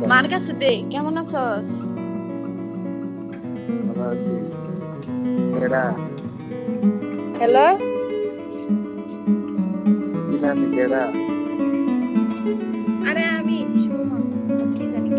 মার কাছে দে। কেমন আছস? ভালো আছি। এরা হ্যালো। চিনাতি কেডা? আরে আমি